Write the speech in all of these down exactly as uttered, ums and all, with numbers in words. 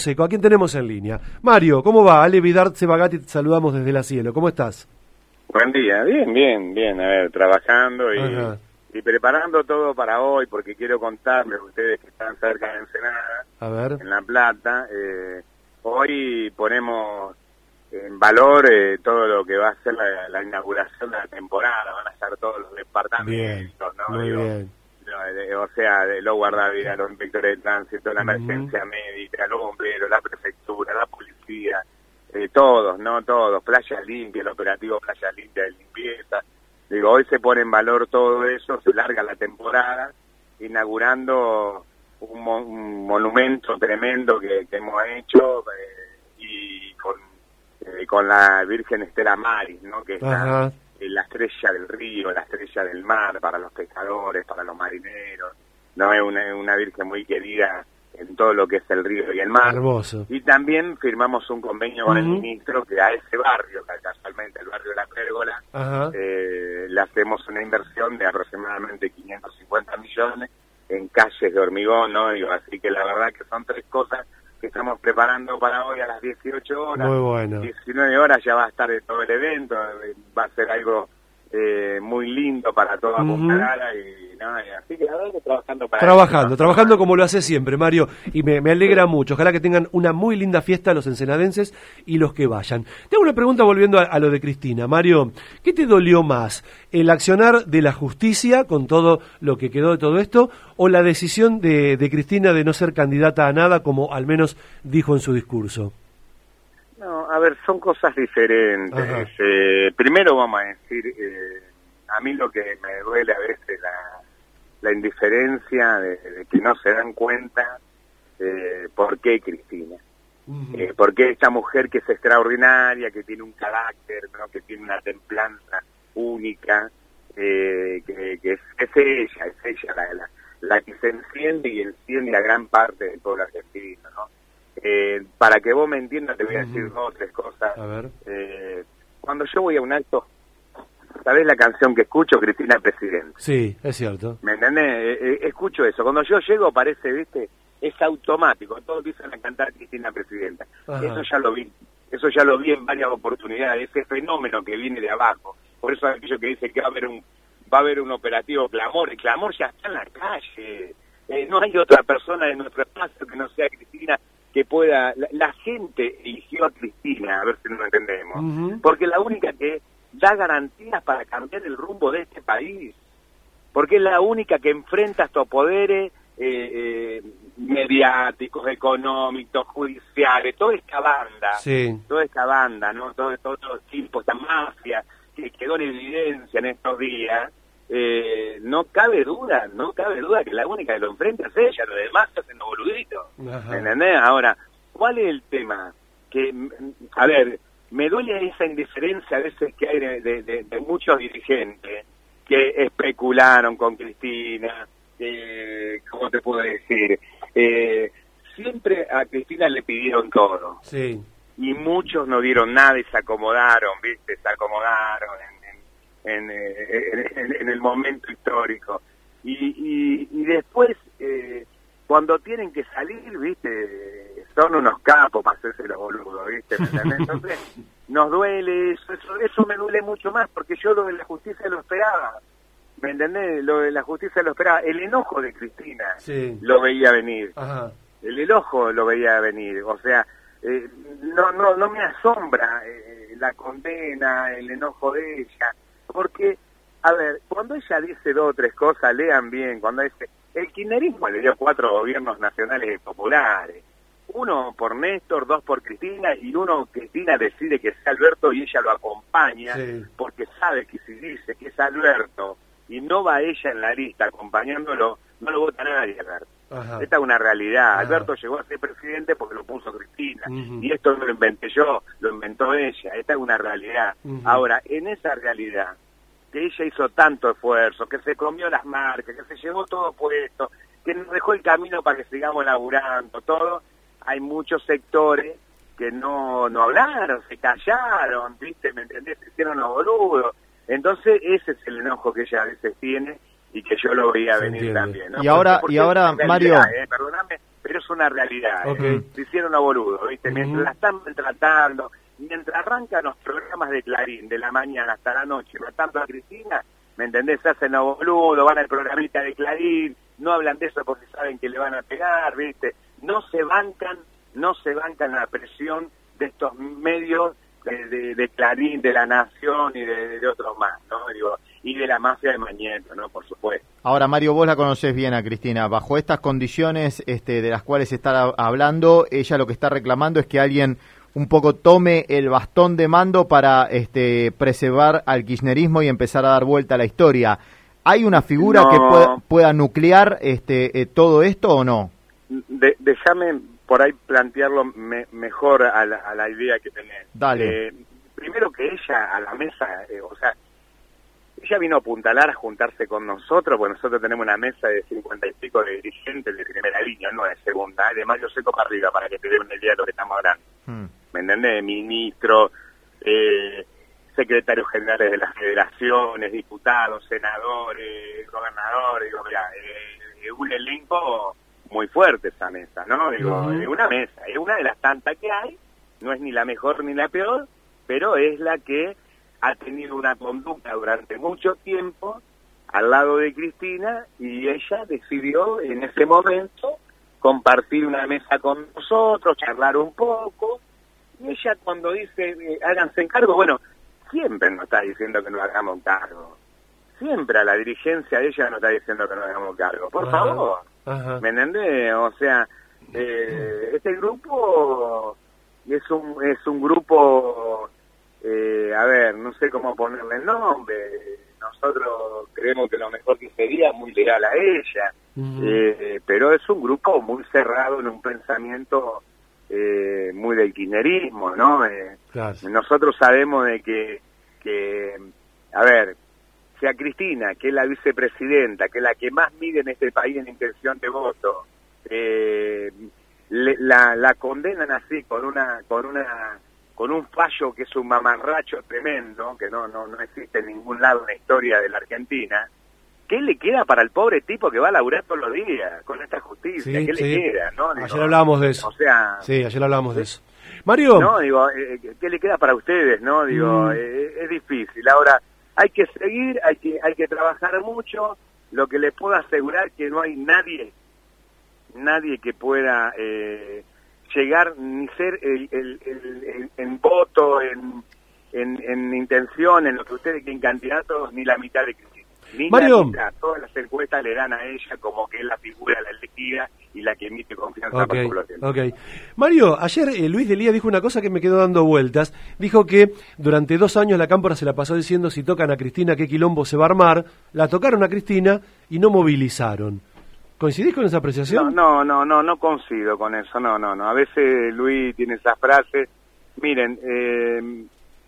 Seco. ¿A quién tenemos en línea? Mario, ¿cómo va? Ale Vidart Sebagati, te saludamos desde la Cielo. ¿Cómo estás? Buen día, bien, bien, bien. A ver, trabajando y, y preparando todo para hoy, porque quiero contarles a ustedes que están cerca de Ensenada, a ver. en La Plata. Eh, hoy ponemos en valor eh, todo lo que va a ser la, la inauguración de la temporada. Van a estar todos los departamentos, bien, ¿no? Muy Digo, bien. O sea, de los guardavidas, los inspectores de tránsito, la emergencia uh-huh. médica, los bomberos, la prefectura, la policía, eh, todos, ¿no? Todos, Playa Limpia, el operativo Playa Limpia de limpieza. Digo, hoy se pone en valor todo eso, se larga la temporada, inaugurando un, mo un monumento tremendo que, que hemos hecho eh, y con, eh, con la Virgen Estela Maris, ¿no? Que está... Ajá. la estrella del río, la estrella del mar para los pescadores, para los marineros, no es una, una virgen muy querida en todo lo que es el río y el mar. Hermoso. Y también firmamos un convenio con uh-huh. el ministro que a ese barrio, que casualmente el barrio de La Pérgola, eh, le hacemos una inversión de aproximadamente quinientos cincuenta millones en calles de hormigón, ¿no? Digo, así que la verdad que son tres cosas que estamos preparando para hoy a las dieciocho horas. Muy bueno. diecinueve horas ya va a estar todo el evento, va a ser algo eh, muy lindo para toda uh-huh. Punta Gala y nada, y así que la verdad que trabajando para Trabajando, eso, trabajando ¿no? como lo hace siempre, Mario, y me, me alegra sí. mucho. Ojalá que tengan una muy linda fiesta los ensenadenses y los que vayan. Tengo una pregunta volviendo a, a lo de Cristina. Mario, ¿qué te dolió más? ¿El accionar de la justicia con todo lo que quedó de todo esto o la decisión de, de Cristina de no ser candidata a nada, como al menos dijo en su discurso? No, a ver, son cosas diferentes. Eh, primero vamos a decir, eh, a mí lo que me duele a veces la, la indiferencia de, de que no se dan cuenta eh, por qué Cristina. Uh-huh. eh, por qué esta mujer que es extraordinaria, que tiene un carácter, ¿no? Que tiene una templanza única, eh, que, que es, es ella, es ella la, la, la que se enciende y enciende a gran parte del pueblo argentino, ¿no? Eh, para que vos me entiendas te voy a decir uh-huh. dos o tres cosas. A ver. Eh, cuando yo voy a un acto, ¿sabés la canción que escucho? Cristina Presidente. Sí, es cierto. ¿Me entendés? Eh, eh, escucho eso. Cuando yo llego parece, viste, es automático. Todos empiezan a cantar Cristina Presidenta. Ajá. Eso ya lo vi. Eso ya lo vi en varias oportunidades. Ese fenómeno que viene de abajo. Por eso aquello que dice que va a haber un va a haber un operativo Clamor. El Clamor ya está en la calle. Eh, no hay otra persona de nuestro espacio que no sea Cristina que pueda... La, la gente eligió a Cristina, a ver si nos entendemos. Uh-huh. Porque la única que da garantías para cambiar el rumbo de este país. Porque es la única que enfrenta estos poderes eh, eh, mediáticos, económicos, judiciales, toda esta banda, sí. toda esta banda, ¿no? Todo, todo, todo tipo, esta mafia que quedó en evidencia en estos días, eh, no cabe duda, no cabe duda que la única que lo enfrenta es ella, los demás se hacen los boluditos. ¿Entendés? Ahora, ¿cuál es el tema? Que, a ver, me duele esa indiferencia a veces que hay de, de, de, de muchos dirigentes que especularon con Cristina, eh, ¿cómo te puedo decir? Eh, siempre a Cristina le pidieron todo. Sí. Y muchos no dieron nada y se acomodaron, ¿viste? Se acomodaron en, en, en, en, en el momento histórico. Y, y, y después, eh, cuando tienen que salir, ¿viste? Son unos capos para hacerse los boludos, ¿viste? Entonces, nos duele eso, eso, eso me duele mucho más, porque yo lo de la justicia lo esperaba. ¿Me entendés? Lo de la justicia lo esperaba. El enojo de Cristina sí. lo veía venir. Ajá. El enojo lo veía venir. O sea, eh, no no no me asombra eh, la condena, el enojo de ella. Porque, a ver, cuando ella dice dos o tres cosas, lean bien. Cuando dice, el kirchnerismo le dio cuatro gobiernos nacionales populares. Uno por Néstor, dos por Cristina, y uno Cristina decide que sea Alberto y ella lo acompaña, sí. porque sabe que si dice que es Alberto y no va ella en la lista acompañándolo, no lo vota nadie, Alberto. Ajá. Esta es una realidad. Ajá. Alberto llegó a ser presidente porque lo puso Cristina. Uh-huh. Y esto no lo inventé yo, lo inventó ella. Esta es una realidad. Uh-huh. Ahora, en esa realidad, que ella hizo tanto esfuerzo, que se comió las marcas, que se llevó todo puesto, que nos dejó el camino para que sigamos laburando, todo, hay muchos sectores que no, no hablaron, se callaron, ¿viste? ¿Me entendés? Se hicieron los boludos. Entonces, ese es el enojo que ella a veces tiene, y que yo lo veía Se venir entiende. también, ¿no? Y ahora, Porque y ahora es una Mario... realidad, eh, perdóname, pero es una realidad. Okay. Eh. Se hicieron a boludo, ¿viste? Uh-huh. Mientras la están tratando, mientras arrancan los programas de Clarín de la mañana hasta la noche, matando a Cristina, ¿me entendés? Se hacen a boludo, van al programita de Clarín, no hablan de eso porque saben que le van a pegar, ¿viste? No se bancan, no se bancan la presión de estos medios de, de, de Clarín, de La Nación y de, de otros más, ¿no? Digo, y de la mafia de Mañeto, ¿no? Por supuesto. Ahora, Mario, vos la conocés bien a Cristina. Bajo estas condiciones este, de las cuales está hablando, ella lo que está reclamando es que alguien un poco tome el bastón de mando para este, preservar al kirchnerismo y empezar a dar vuelta a la historia. ¿Hay una figura no. que pueda, pueda nuclear este, eh, todo esto o no? De, déjame por ahí plantearlo me, mejor a la, a la idea que tenés. Dale. Eh, primero que ella a la mesa, eh, o sea, ella vino a apuntalar, a juntarse con nosotros, porque nosotros tenemos una mesa de cincuenta y pico de dirigentes de primera línea, no de segunda, de Mayo Seco para arriba, para que te den una idea de lo que estamos hablando. Hmm. ¿Me entendés? Ministros, eh, secretarios generales de las federaciones, diputados, senadores, gobernadores, digo, mira, eh, un elenco muy fuerte esa mesa, ¿no? Digo, uh-huh. Es una mesa, es una de las tantas que hay, no es ni la mejor ni la peor, pero es la que ha tenido una conducta durante mucho tiempo al lado de Cristina y ella decidió en ese momento compartir una mesa con nosotros, charlar un poco, y ella cuando dice eh, háganse cargo, bueno, siempre nos está diciendo que nos hagamos cargo, siempre a la dirigencia de ella nos está diciendo que nos hagamos cargo, por Ajá. favor, Ajá. ¿me entendés? O sea, eh, este grupo es un, es un grupo... Eh, a ver, no sé cómo ponerle el nombre, nosotros creemos que lo mejor que sería muy leal a ella, uh-huh. eh, pero es un grupo muy cerrado en un pensamiento eh, muy del kirchnerismo, ¿no? Eh, claro. Nosotros sabemos de que, que, a ver, sea Cristina, que es la vicepresidenta, que es la que más mide en este país en intención de voto, eh, le, la, la condenan así con una, con una con un fallo que es un mamarracho tremendo, que no no no existe en ningún lado en la historia de la Argentina. ¿Qué le queda para el pobre tipo que va a laburar todos los días con esta justicia? Sí, ¿Qué sí. le queda? ¿no? Digo, ayer hablábamos de eso. O sea, sí, ayer hablábamos de eso. Mario. No, digo, eh, ¿qué le queda para ustedes? No, digo, mm. eh, es difícil. Ahora, hay que seguir, hay que hay que trabajar mucho. Lo que les puedo asegurar que no hay nadie, nadie que pueda... Eh, llegar ni ser el, el, el, el, en voto, en, en, en intención, en lo que ustedes quieren candidatos, ni la mitad de Cristina. Ni Mario. la mitad. Todas las encuestas le dan a ella como que es la figura, la elegida y la que emite confianza okay, para el pueblo. Okay. Mario, ayer eh, Luis Delía dijo una cosa que me quedó dando vueltas. Dijo que durante dos años la Cámpora se la pasó diciendo si tocan a Cristina qué quilombo se va a armar. La tocaron a Cristina y no movilizaron. ¿Coincidís con esa apreciación? No, no, no, no, no coincido con eso, no, no, no. A veces Luis tiene esas frases. Miren, eh,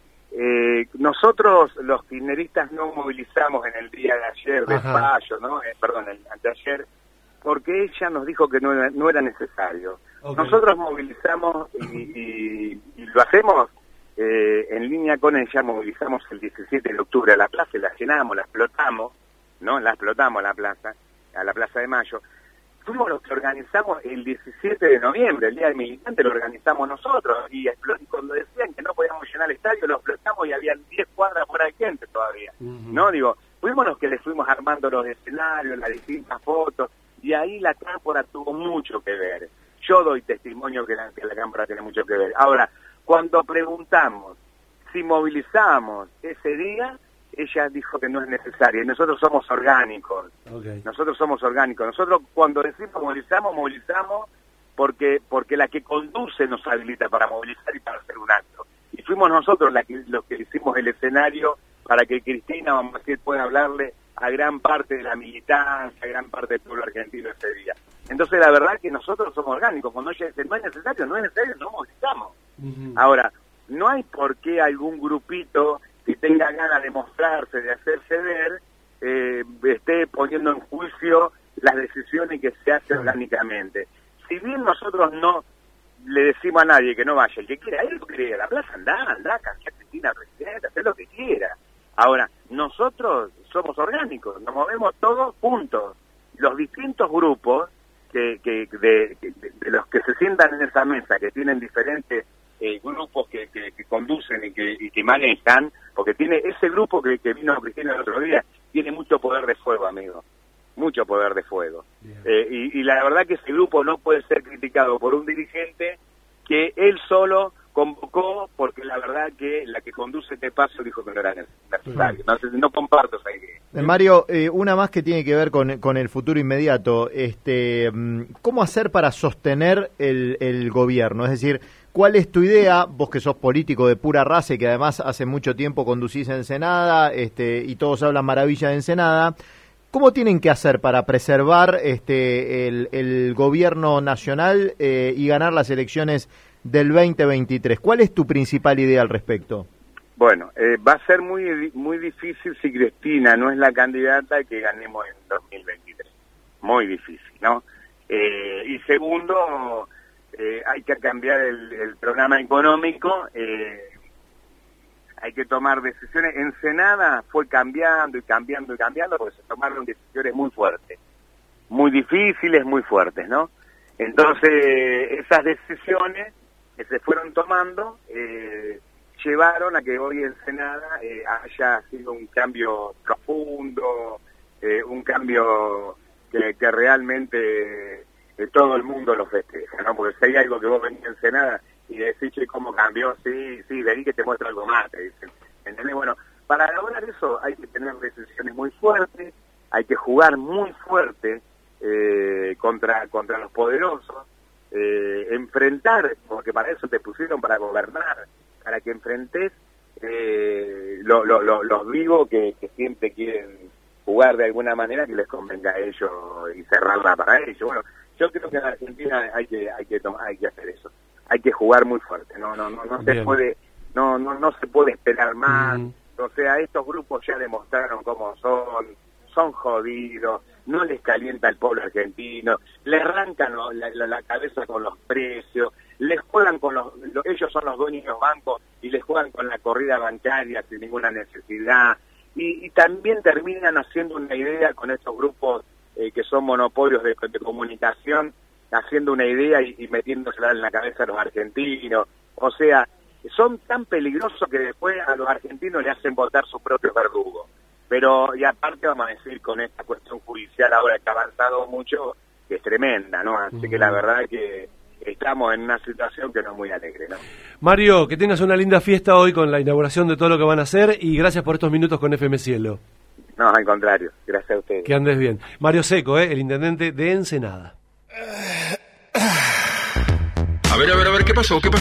eh, nosotros los kirchneristas no movilizamos en el día de ayer, de fallo, ¿no? Eh, perdón, el anteayer, porque ella nos dijo que no era, no era necesario. Okay. Nosotros movilizamos y, y, y lo hacemos eh, en línea con ella, movilizamos el diecisiete de octubre a la plaza y la llenamos, la explotamos, ¿no? La explotamos a la plaza. A la Plaza de Mayo. Fuimos los que organizamos el diecisiete de noviembre, el Día del Militante, lo organizamos nosotros, y cuando decían que no podíamos llenar el estadio, lo explotamos y habían diez cuadras fuera de gente todavía, uh-huh. ¿no? Digo, fuimos los que le fuimos armando los escenarios, las distintas fotos, y ahí la Cámpora tuvo mucho que ver. Yo doy testimonio que la, que la Cámpora tiene mucho que ver. Ahora, cuando preguntamos si movilizamos ese día, ella dijo que no es necesaria, y nosotros somos orgánicos, okay. nosotros somos orgánicos, nosotros cuando decimos movilizamos, movilizamos porque porque la que conduce nos habilita para movilizar y para hacer un acto, y fuimos nosotros la que, los que hicimos el escenario para que Cristina, vamos a decir, pueda hablarle a gran parte de la militancia, a gran parte del pueblo argentino ese día. Entonces la verdad que nosotros somos orgánicos, cuando ella dice no es necesario, no es necesario, no movilizamos. Uh-huh. Ahora, no hay por qué algún grupito que tenga ganas de mostrarse, de hacerse ver, eh, esté poniendo en juicio las decisiones que se hacen orgánicamente. Si bien nosotros no le decimos a nadie que no vaya, el que quiera ir, lo que quiera, la plaza, andá, andá, cambia Cristina presidenta, haz lo que quiera. Ahora, nosotros somos orgánicos, nos movemos todos juntos. Los distintos grupos que, que de, de, de los que se sientan en esa mesa, que tienen diferentes eh, grupos que, que, que conducen y que, y que manejan, porque tiene ese grupo que, que vino Cristina el otro día, tiene mucho poder de fuego, amigo. Mucho poder de fuego. Eh, y, y la verdad que ese grupo no puede ser criticado por un dirigente que él solo convocó, porque la verdad que la que conduce este paso dijo que no era necesario. No, no comparto esa idea. Eh, Mario, eh, una más que tiene que ver con, con el futuro inmediato. Este, ¿cómo hacer para sostener el, el gobierno? Es decir, ¿cuál es tu idea? Vos que sos político de pura raza y que además hace mucho tiempo conducís Ensenada, este, y todos hablan maravilla de Ensenada. ¿Cómo tienen que hacer para preservar este, el, el gobierno nacional eh, y ganar las elecciones del veinte veintitrés? ¿Cuál es tu principal idea al respecto? Bueno, eh, va a ser muy muy difícil si Cristina no es la candidata que ganemos en dos mil veintitrés. Muy difícil, ¿no? Eh, y segundo, eh, hay que cambiar el, el programa económico, eh, hay que tomar decisiones. Ensenada fue cambiando y cambiando y cambiando porque se tomaron decisiones muy fuertes, muy difíciles, muy fuertes, ¿no? Entonces, esas decisiones que se fueron tomando eh, llevaron a que hoy Ensenada eh, haya sido un cambio profundo, eh, un cambio que, que realmente eh, todo el mundo lo festeja, ¿no? Porque si hay algo que vos venís a Ensenada y decís, che, ¿cómo cambió? Sí, sí, vení que te muestro algo más, te dicen. ¿Entendés? Bueno, para lograr eso hay que tener decisiones muy fuertes, hay que jugar muy fuerte eh, contra, contra los poderosos, eh, enfrentar, porque para eso te pusieron para gobernar, para que enfrentes eh, lo, lo, lo, los vivos que, que siempre quieren jugar de alguna manera que les convenga a ellos y cerrarla para ellos. Bueno, yo creo que en Argentina hay que hay que tomar, hay que hacer eso. Hay que jugar muy fuerte, no no no no se puede no no no se puede esperar más. Mm. O sea, estos grupos ya demostraron cómo son, son jodidos, no les calienta el pueblo argentino, le arrancan lo, la, la cabeza con los precios, les juegan con los, lo, ellos son los dueños de los bancos y les juegan con la corrida bancaria sin ninguna necesidad, y, y también terminan haciendo una idea con estos grupos eh, que son monopolios de, de comunicación, haciendo una idea y, y metiéndosela en la cabeza a los argentinos. O sea, son tan peligrosos que después a los argentinos le hacen votar sus propios verdugos. Pero, y aparte vamos a decir, con esta cuestión judicial ahora que ha avanzado mucho, que es tremenda, ¿no? Así uh-huh. que la verdad es que estamos en una situación que no es muy alegre, ¿no? Mario, que tengas una linda fiesta hoy con la inauguración de todo lo que van a hacer y gracias por estos minutos con F M Cielo. No, al contrario, gracias a ustedes. Que andes bien. Mario Seco, ¿eh? El intendente de Ensenada. A ver, a ver, a ver, ¿qué pasó? ¿Qué pasó?